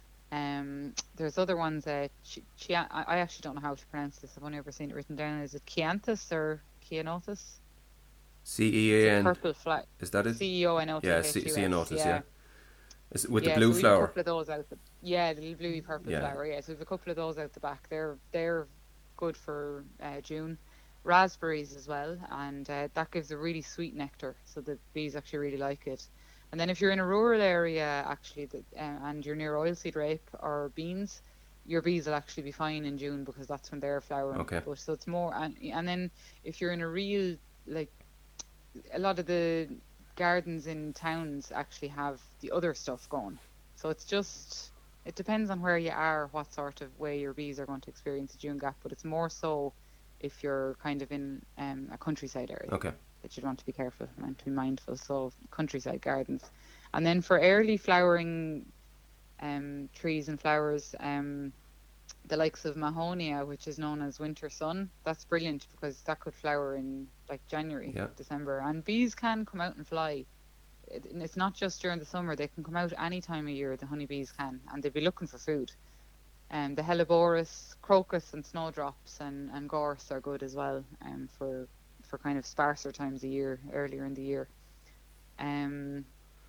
Um, there's other ones. Uh, chi- chia- I I actually don't know how to pronounce this. I've only ever seen it written down. Is it Chianthus or Chianotus? C E It's a A N. purple flower. Is that it? C E O N O T Yeah, H U S. C E notice. Yeah. Yeah. Is it with the Yeah, blue so we've a flower? couple of those out. The, yeah, the little bluey purple Yeah. flower. Yeah, so we've a couple of those out the back. They're they're good for uh, June. Raspberries as well, and uh, that gives a really sweet nectar, so the bees actually really like it. And then if you're in a rural area, actually, the, uh, and you're near oilseed rape or beans, your bees will actually be fine in June because that's when they're flowering. Okay. But so it's more, and and then if you're in a real like a lot of the gardens in towns actually have the other stuff going. So it's just it depends on where you are, what sort of way your bees are going to experience the June gap, but it's more so if you're kind of in um, a countryside area Okay. that you'd want to be careful and to be mindful. So countryside gardens. And then for early flowering um, trees and flowers, um, the likes of Mahonia, which is known as winter sun, that's brilliant because that could flower in like January, Yeah. December. And bees can come out and fly. It, and it's not just during the summer, they can come out any time of year, the honeybees can, and they'll be looking for food. And the Helleborus, crocus and snowdrops and, and gorse are good as well um, for for kind of sparser times of year, earlier in the year. Um,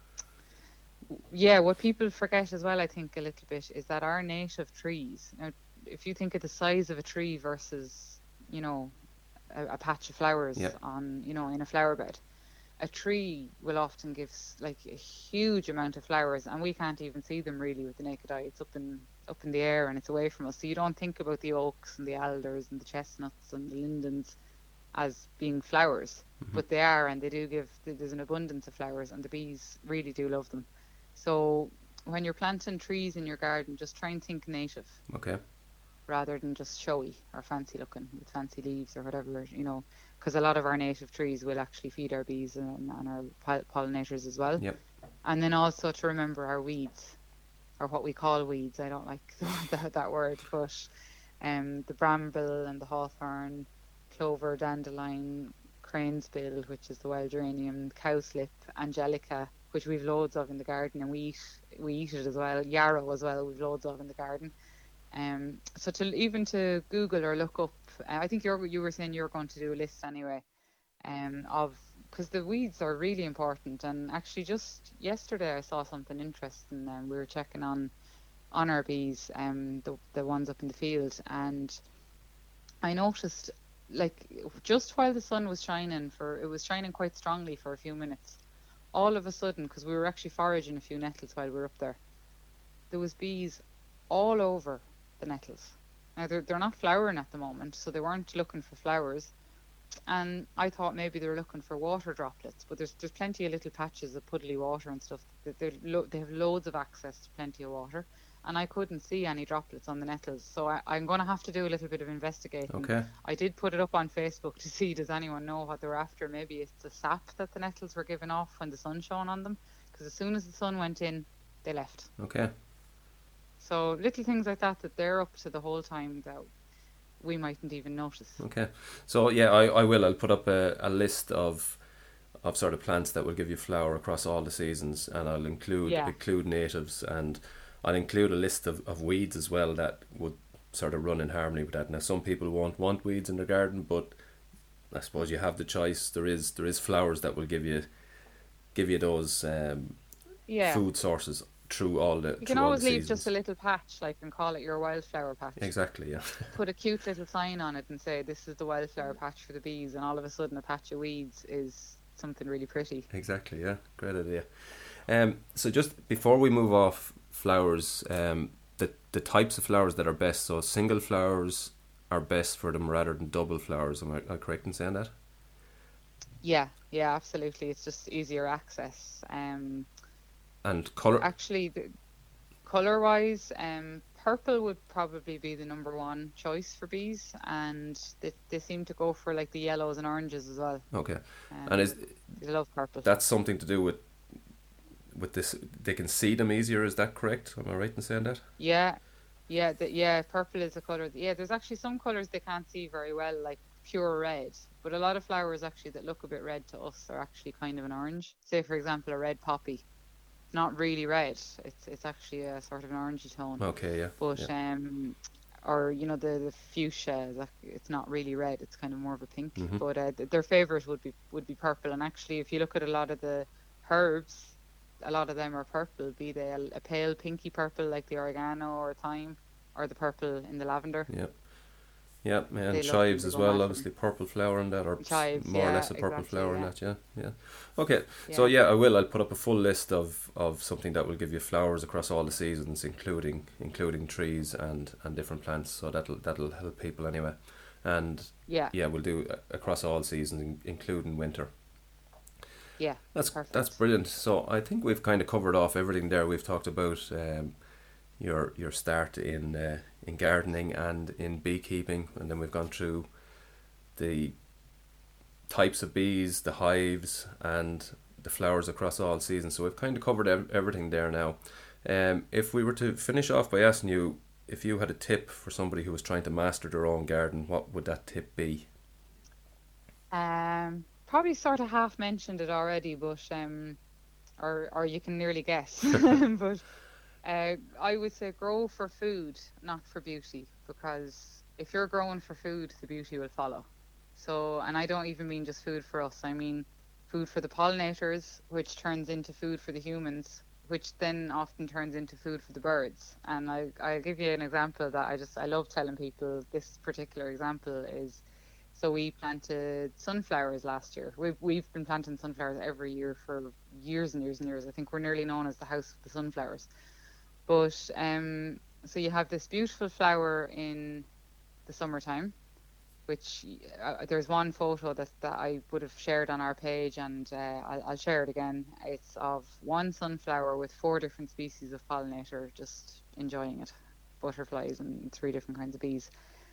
yeah, what people forget as well, I think, a little bit, is that our native trees, now, if you think of the size of a tree versus, you know, a, a patch of flowers Yeah. on, you know, in a flower bed, a tree will often give s- like a huge amount of flowers, and we can't even see them really with the naked eye. It's up in up in the air and it's away from us. So you don't think about the oaks and the alders and the chestnuts and the lindens as being flowers, Mhm. but they are, and they do give. There's an abundance of flowers, and the bees really do love them. So when you're planting trees in your garden, just try and think native Okay. rather than just showy or fancy looking with fancy leaves or whatever, you know, because a lot of our native trees will actually feed our bees and, and our pol- pollinators as well. Yep. And then also to remember our weeds, or what we call weeds. I don't like that, that word, but um, the bramble and the hawthorn, clover, dandelion, cranesbill, which is the wild geranium, cowslip, angelica, which we've loads of in the garden, and we eat we eat it as well. Yarrow as well, we've loads of in the garden. Um, so to even to Google or look up, uh, I think you you were saying you were going to do a list anyway, um, of because the weeds are really important. And actually, just yesterday I saw something interesting. And um, we were checking on on our bees, um, the the ones up in the field, and I noticed like just while the sun was shining for it was shining quite strongly for a few minutes. All of a sudden, because we were actually foraging a few nettles while we were up there, there was bees all over the nettles. Now they're they're not flowering at the moment, so they weren't looking for flowers. And I thought maybe they were looking for water droplets, but there's there's plenty of little patches of puddly water and stuff. That they lo- they have loads of access to plenty of water, and I couldn't see any droplets on the nettles. So I, I'm going to have to do a little bit of investigating. Okay. I did put it up on Facebook to see does anyone know what they're after. Maybe it's the sap that the nettles were giving off when the sun shone on them, because as soon as the sun went in, they left. Okay. So little things like that that they're up to the whole time that we mightn't even notice. Okay. So yeah, I, I will. I'll put up a, a list of of sort of plants that will give you flower across all the seasons, and I'll include Yeah. include natives, and I'll include a list of, of weeds as well that would sort of run in harmony with that. Now, some people won't want weeds in their garden, but I suppose you have the choice. There is there is flowers that will give you give you those um, Yeah. food sources through all the You through can all always the leave seasons. just a little patch, like, and call it your wildflower patch. Exactly, yeah. Put a cute little sign on it and say, this is the wildflower patch for the bees, and all of a sudden a patch of weeds is something really pretty. Exactly, yeah. Great idea. Um, so just before we move off flowers, um, the the types of flowers that are best. So single flowers are best for them rather than double flowers. Am I, am I correct in saying that? Yeah, yeah, absolutely. It's just easier access. Um, And color. actually, the, color-wise, um, purple would probably be the number one choice for bees, and they, they seem to go for like the yellows and oranges as well. Okay, Um, and is they love purple. that's something to do with with this? They can see them easier. Is that correct? Am I right in saying that? Yeah, yeah, the, yeah. Purple is a color. Yeah, there's actually some colors they can't see very well, like pure red. But a lot of flowers actually that look a bit red to us are actually kind of an orange. Say, for example, a red poppy. Not really red. It's it's actually a sort of an orangey tone. Okay, yeah. But yeah. um, or you know the the fuchsia, like, it's not really red. It's kind of more of a pink. Mhm. But uh, th- their favorite would be would be purple. And actually, if you look at a lot of the herbs, a lot of them are purple. Be they a, a pale pinky purple like the oregano or thyme, or the purple in the lavender. Yeah. Yeah, and They love them, chives they as go well, mad for obviously purple flower in that, or s- Chives, more or yeah, less a purple exactly, flower in yeah. that, yeah, yeah. Okay, Yeah. so yeah, I will. I'll put up a full list of, of something that will give you flowers across all the seasons, including including trees and, and different plants. So that'll that'll help people anyway, and Yeah, yeah, we'll do uh, across all seasons, in- including winter. yeah. That's Perfect. that's brilliant. So I think we've kind of covered off everything there. We've talked about um, your your start in uh, in gardening and in beekeeping, and then we've gone through the types of bees, the hives, and the flowers across all seasons. So we've kind of covered ev- everything there now. Um, if we were to finish off by asking you if you had a tip for somebody who was trying to master their own garden, what would that tip be? Um, probably sort of half mentioned it already, but um, or or you can nearly guess. But uh, I would say grow for food, not for beauty, because if you're growing for food, the beauty will follow. So, and I don't even mean just food for us. I mean food for the pollinators, which turns into food for the humans, which then often turns into food for the birds. And I I'll give you an example that I just I love telling people. This particular example is, so we planted sunflowers last year. We've we've been planting sunflowers every year for years and years and years. I think we're nearly known as the house of the sunflowers. But um, so you have this beautiful flower in the summertime, which uh, there's one photo that, that I would have shared on our page, and uh, I'll, I'll share it again. It's of one sunflower with four different species of pollinator just enjoying it, butterflies and three different kinds of bees.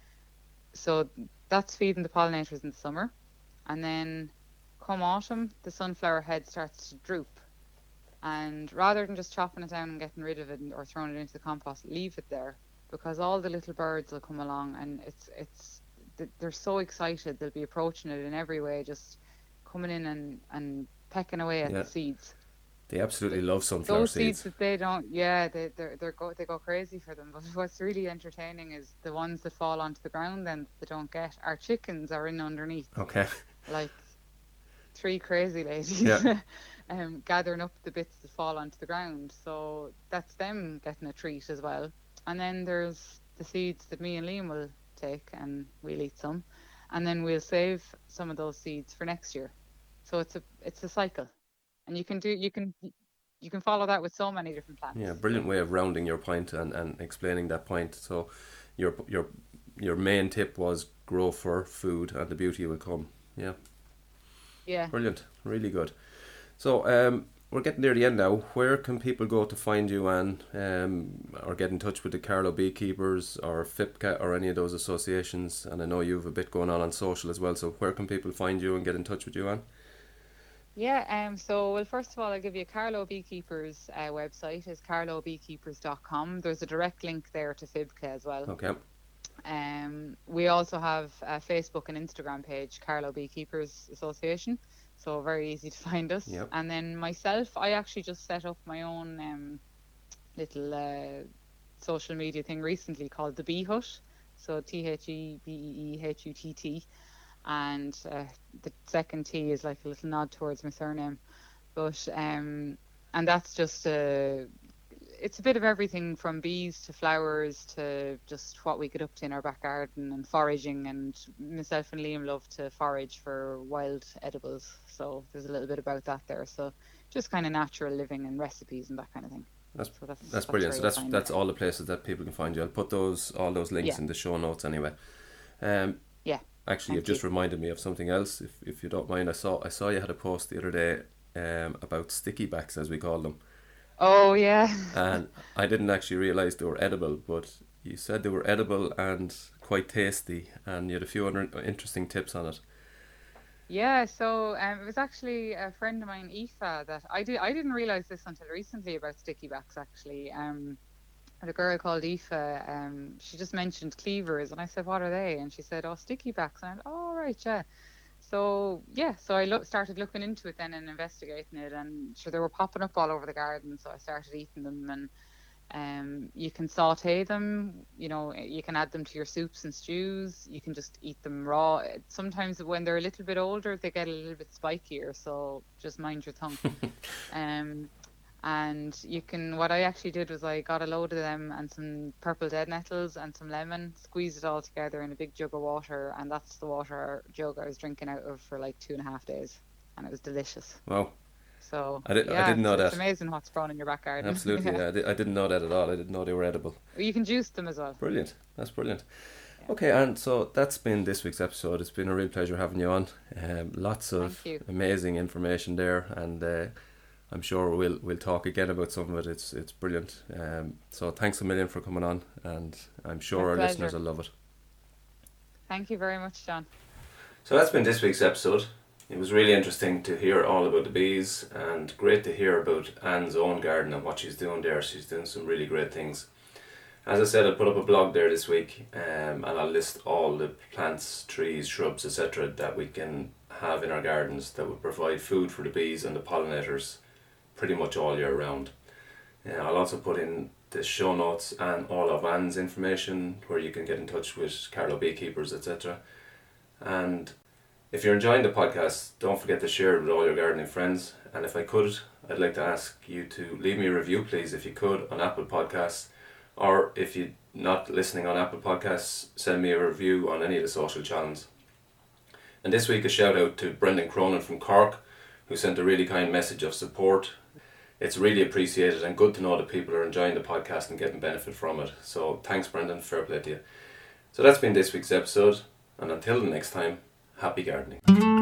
So that's feeding the pollinators in the summer, and then come autumn, the sunflower head starts to droop. And rather than just chopping it down and getting rid of it or throwing it into the compost, leave it there, because all the little birds will come along, and it's it's they're so excited. They'll be approaching it in every way, just coming in and, and pecking away at Yeah. the seeds. They absolutely love sunflower Those seeds. seeds that they don't, yeah, they they they go they go crazy for them. But what's really entertaining is the ones that fall onto the ground and they don't get. Our chickens are in underneath, Okay. like three crazy ladies, Yeah. um, gathering up the bits that fall onto the ground. So that's them getting a treat as well. And then there's the seeds that me and Liam will take, and we'll eat some, and then we'll save some of those seeds for next year. So it's a it's a cycle, and you can do you can you can follow that with so many different plants. Yeah, brilliant way of rounding your point and, and explaining that point. So your your your main tip was grow for food and the beauty will come. Yeah, Yeah. brilliant. Really good. So um, we're getting near the end now. Where can people go to find you, Anne, um, or get in touch with the Carlow Beekeepers or F I P C A or any of those associations? And I know you've a bit going on on social as well. So where can people find you and get in touch with you, Anne? Yeah, um, so, well, first of all, I'll give you Carlow Beekeepers' uh, website is carlow beekeepers dot com. There's a direct link there to F I B C A as well. Okay. Um, we also have a Facebook and Instagram page, Carlow Beekeepers Association. so very easy to find us. Yep. And then myself, I actually just set up my own um, little uh, social media thing recently called the Bee Hut. So T H E B E E H U T T, and uh, the second T is like a little nod towards my surname. But um, and that's just a, it's a bit of everything from bees to flowers to just what we get up to in our back garden and foraging. And myself and Liam love to forage for wild edibles, so there's a little bit about that there. So just kind of natural living and recipes and that kind of thing. That's so that's, that's, that's brilliant. So that's that's it. all the places that people can find you. I'll put those all those links Yeah. in the show notes anyway. Um, yeah. Actually, you've just reminded me of something else. If if you don't mind, I saw I saw you had a post the other day um, about sticky backs, as we call them. Oh yeah. And I didn't actually realise they were edible, but you said they were edible and quite tasty, and you had a few other interesting tips on it. Yeah, so um, it was actually a friend of mine, Aoife, that I did. I didn't realise this until recently about sticky backs. Actually, um, the girl called Aoife, um, she just mentioned cleavers, and I said, "What are they?" And she said, "Oh, sticky backs." And I went, "Oh, right, yeah." So yeah, so I lo- started looking into it then and investigating it, and sure they were popping up all over the garden. So I started eating them, and um, you can saute them, you know, you can add them to your soups and stews. You can just eat them raw. Sometimes when they're a little bit older, they get a little bit spikier, so just mind your tongue. um, and you can, what I actually did was I got a load of them and some purple dead nettles and some lemon, squeezed it all together in a big jug of water, and that's the water jug I was drinking out of for like two and a half days, and it was delicious. Wow. So I, did, yeah, I didn't know it's, that. It's amazing what's grown in your back garden. Absolutely, yeah. yeah I, did, I didn't know that at all. I didn't know they were edible. You can juice them as well. Brilliant. That's brilliant. Yeah. Okay, and so that's been this week's episode. It's been a real pleasure having you on. Um, lots of amazing information there, and uh, I'm sure we'll we'll talk again about some of it. It's it's brilliant. Um, so thanks a million for coming on, and I'm sure My our pleasure. listeners will love it. Thank you very much, John. So that's been this week's episode. It was really interesting to hear all about the bees, and great to hear about Anne's own garden and what she's doing there. She's doing some really great things. As I said, I'll put up a blog there this week, um, and I'll list all the plants, trees, shrubs, et cetera that we can have in our gardens that would provide food for the bees and the pollinators pretty much all year round. Uh, I'll also put in the show notes and all of Anne's information where you can get in touch with Carlow beekeepers, et cetera. And if you're enjoying the podcast, don't forget to share it with all your gardening friends. And if I could, I'd like to ask you to leave me a review, please, if you could, on Apple Podcasts. Or if you're not listening on Apple Podcasts, send me a review on any of the social channels. And this week, a shout out to Brendan Cronin from Cork, who sent a really kind message of support. It's really appreciated and good to know that people are enjoying the podcast and getting benefit from it. So thanks, Brendan. Fair play to you. So that's been this week's episode. And until the next time, happy gardening.